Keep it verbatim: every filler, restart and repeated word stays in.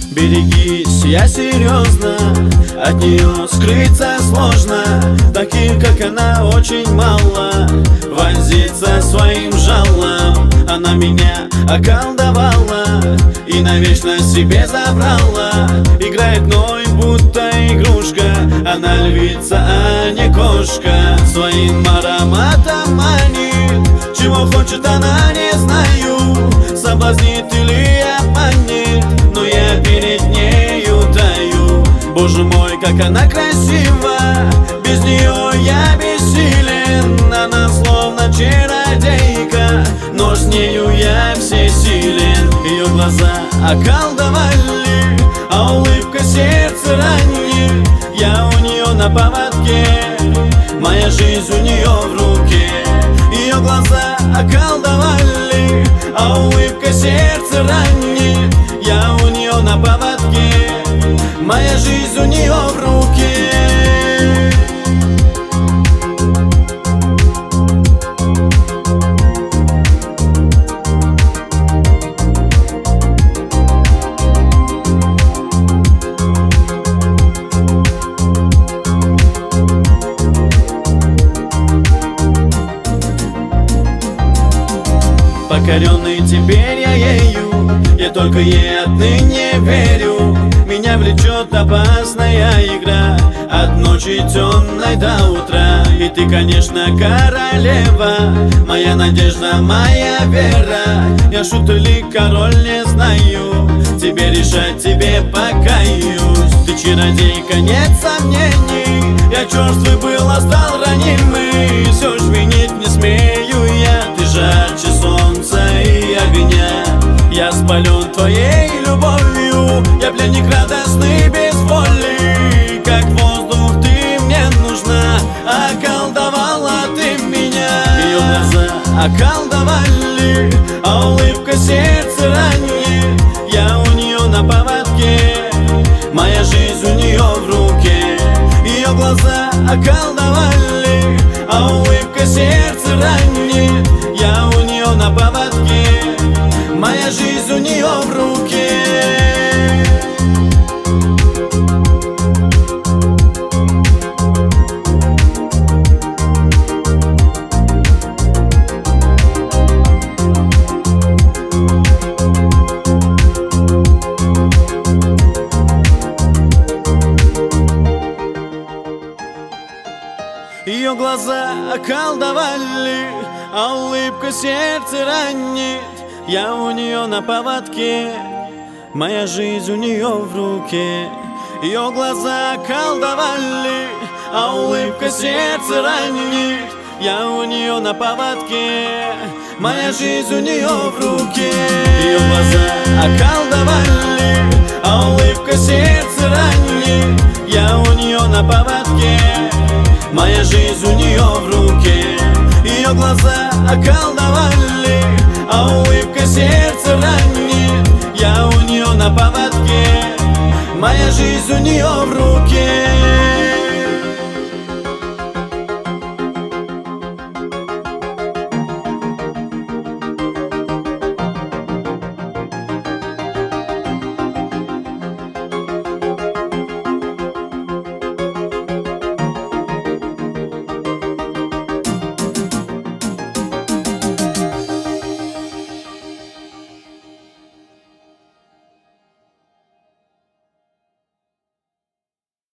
Берегись, я серьезно, от нее скрыться сложно. Таких, как она, очень мало. Вонзиться своим жалом. Она меня околдовала и навечно себе забрала. Играет мной, будто игрушка. Она львица, а не кошка. Своим ароматом манит. Чего хочет она, не знаю. Соблазнит или обманет, но я перед нею таю. Боже мой, как она красива, без нее я бессилен. Она словно чародейка, но с нею я всесилен. Ее глаза околдовали, а улыбка сердце ранит. Я у нее на поводке, моя жизнь у нее в руке. Ее глаза околдовали, а улыбка сердце ранит. Я у нее на поводке, моя жизнь у нее в руке. Покоренный теперь я ею, я только ей отныне верю. Меня влечет опасная игра, от ночи темной до утра. И ты, конечно, королева, моя надежда, моя вера. Я шут или король, не знаю, тебе решать, тебе покаюсь. Ты чародейка, нет сомнений, я черствый был, а стал ранимый. Все ж винить не смею я, ты жарче солнца и огня. Я спален твоей любовью, я пленник радостный без воли. Как воздух ты мне нужна, околдовала ты меня. Ее глаза околдовали, а улыбка сердце ранит. Я у нее на поводке, моя жизнь у нее в руке. Ее глаза околдовали, а улыбка сердце ранит. Я у нее на поводке, моя жизнь у нее в руке. Ее глаза околдовали, а улыбка сердце ранит. Я у нее на поводке, моя жизнь у нее в руке. Ее глаза околдовали, а улыбка сердце ранит. Я у нее на поводке, моя жизнь у нее в руке. Ее глаза околдовали, а улыбка сердце ранит. Я у нее на поводке, моя жизнь у нее в руке. Ее глаза околдовали, а улыбка сердце ранит. Я у нее на поводке, моя жизнь у нее в руке.